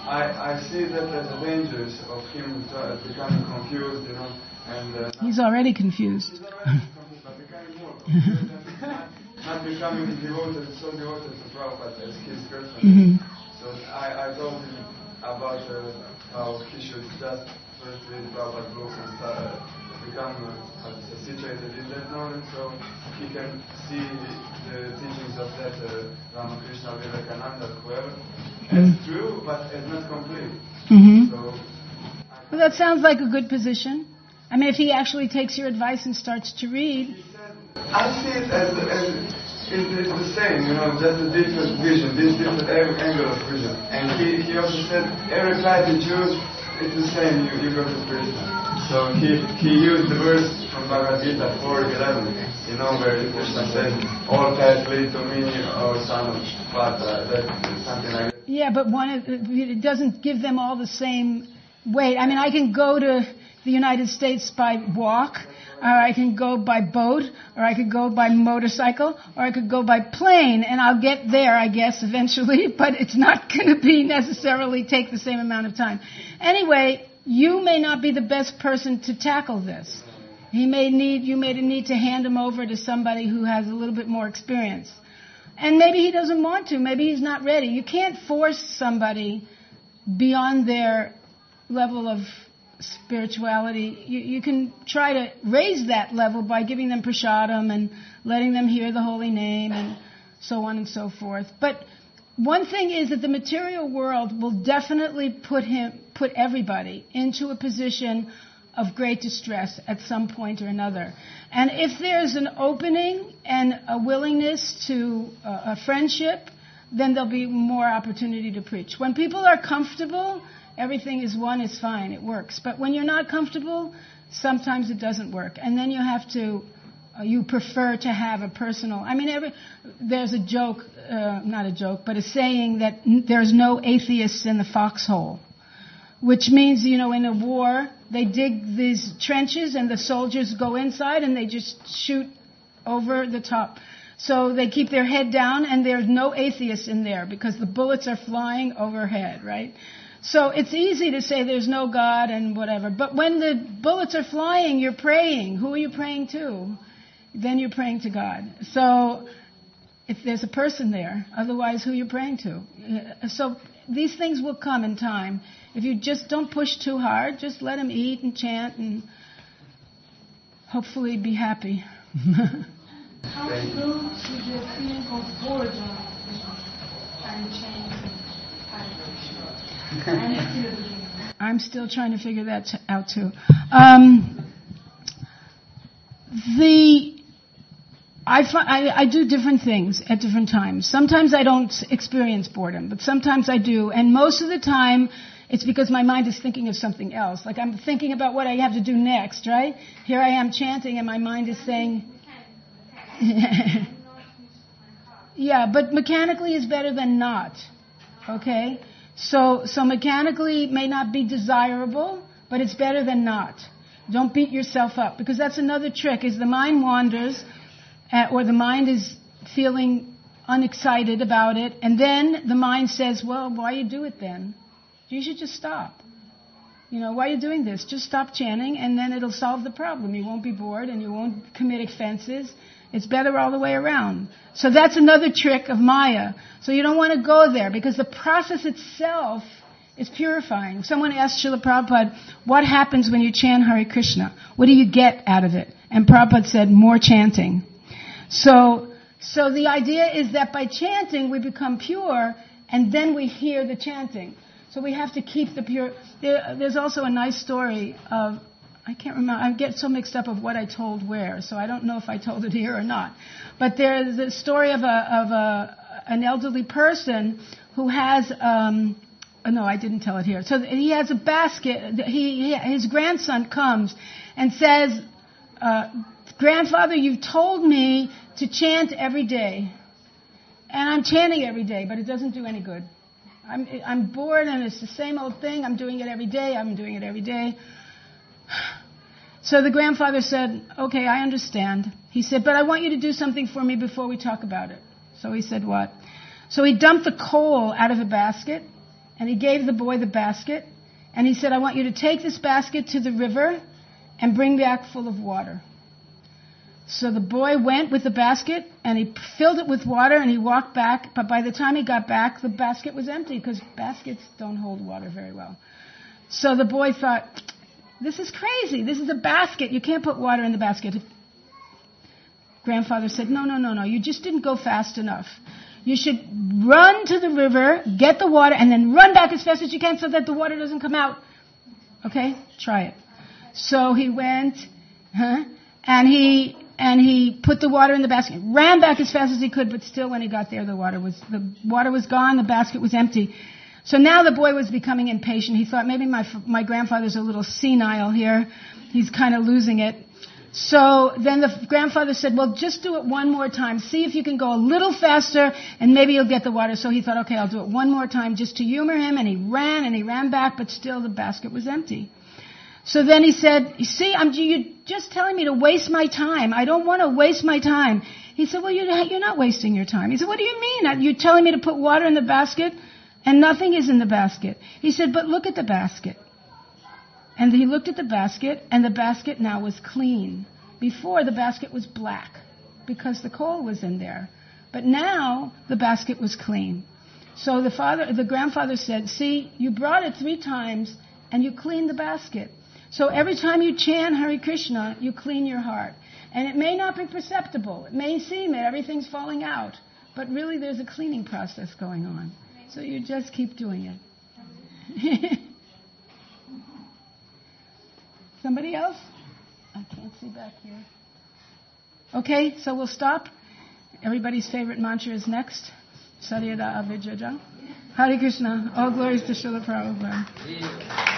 I, I see that as a danger of him uh, becoming confused, you know, and... Uh, he's already confused. He's already confused, but becoming more confused and not, not becoming devoted, so devoted to Prabhupada as his girlfriend. Mm-hmm. So I, I told him about uh, how he should just first read Prabhupada books and start, uh, become uh, situated in that knowledge, so he can see the teachings of that uh, Ramakrishna, Vivekananda, whoever. Mm-hmm. It's true, but it's not complete. Mm-hmm. So, well, that sounds like a good position. I mean, if he actually takes your advice and starts to read. He said, I see it as, as it, it's the same, you know, just a different vision, this different angle of vision. And he, he also said, every path you choose, it's the same, you, you go to Krishna. So he, he used the verse from Bhagavad Gita four eleven, you know, where Krishna says, all paths lead to me, or son of Pata, that, something like that. Yeah, but one, it doesn't give them all the same weight. I mean, I can go to the United States by walk, or I can go by boat, or I could go by motorcycle, or I could go by plane, and I'll get there, I guess, eventually, but it's not going to be necessarily take the same amount of time. Anyway, you may not be the best person to tackle this. He may need, you may need to hand him over to somebody who has a little bit more experience. And maybe he doesn't want to. Maybe he's not ready. You can't force somebody beyond their level of spirituality. You, you can try to raise that level by giving them prasadam and letting them hear the holy name and so on and so forth. But one thing is that the material world will definitely put him, put everybody into a position of great distress at some point or another. And if there's an opening and a willingness to uh, a friendship, then there'll be more opportunity to preach. When people are comfortable, everything is one, is fine, it works. But when you're not comfortable, sometimes it doesn't work. And then you have to, uh, you prefer to have a personal, I mean, every, there's a joke, uh, not a joke, but a saying that n- there's no atheists in the foxhole. Which means, you know, in a war, they dig these trenches and the soldiers go inside and they just shoot over the top. So they keep their head down and there's no atheists in there because the bullets are flying overhead, right? So it's easy to say there's no God and whatever. But when the bullets are flying, you're praying. Who are you praying to? Then you're praying to God. So if there's a person there, otherwise who are you praying to? So these things will come in time. If you just don't push too hard, just let him eat and chant and hopefully be happy. How to go to the feeling of boredom and change I'm, I'm still trying to figure that t- out too. Um, the I, fi- I, I do different things at different times. Sometimes I don't experience boredom, but sometimes I do. And most of the time, it's because my mind is thinking of something else. Like I'm thinking about what I have to do next, right? Here I am chanting and my mind is saying... Yeah, but mechanically is better than not. Okay? So, so mechanically may not be desirable, but it's better than not. Don't beat yourself up, because that's another trick, is the mind wanders, uh, or the mind is feeling unexcited about it, and then the mind says, well, why you do it then? You should just stop. You know, why are you doing this? Just stop chanting, and then it'll solve the problem. You won't be bored, and you won't commit offenses. It's better all the way around. So that's another trick of Maya. So you don't want to go there, because the process itself is purifying. Someone asked Srila Prabhupada, what happens when you chant Hare Krishna? What do you get out of it? And Prabhupada said, more chanting. So, so the idea is that by chanting, we become pure, and then we hear the chanting. So we have to keep the pure... There, there's also a nice story of... I can't remember. I get so mixed up of what I told where, so I don't know if I told it here or not. But there's a story of a of a an elderly person who has. Um, no, I didn't tell it here. So he has a basket. He, he his grandson comes and says, uh, "Grandfather, you've told me to chant every day, and I'm chanting every day, but it doesn't do any good. I'm I'm bored, and it's the same old thing. I'm doing it every day. I'm doing it every day." So the grandfather said, okay, I understand. He said, but I want you to do something for me before we talk about it. So he said, what? So he dumped the coal out of a basket, And he gave the boy the basket. And he said, I want you to take this basket to the river and bring back full of water. So the boy went with the basket, and he filled it with water, and he walked back. But by the time he got back, the basket was empty, because baskets don't hold water very well. So the boy thought, this is crazy. This is a basket. You can't put water in the basket. Grandfather said, no, no, no, no. You just didn't go fast enough. You should run to the river, get the water, and then run back as fast as you can so that the water doesn't come out. Okay? Try it. So he went, huh? And he and he put the water in the basket, ran back as fast as he could, but still when he got there, the water was the water was gone, the basket was empty. So now the boy was becoming impatient. He thought, maybe my my grandfather's a little senile here. He's kind of losing it. So then the grandfather said, well, just do it one more time. See if you can go a little faster, and maybe you'll get the water. So he thought, okay, I'll do it one more time just to humor him. And he ran, and he ran back, but still the basket was empty. So then he said, you see, I'm, you're just telling me to waste my time. I don't want to waste my time. He said, well, you're, you're not wasting your time. He said, what do you mean? You're telling me to put water in the basket, and nothing is in the basket. He said, but look at the basket. And he looked at the basket, and the basket now was clean. Before, the basket was black because the coal was in there. But now, the basket was clean. So the father, the grandfather said, see, you brought it three times, and you cleaned the basket. So every time you chant Hare Krishna, you clean your heart. And it may not be perceptible. It may seem that everything's falling out. But really, there's a cleaning process going on. So you just keep doing it. Somebody else? I can't see back here. Okay, so we'll stop. Everybody's favorite mantra is next. Saryada Avijaja. Hare Krishna. All glories to Srila Prabhupada.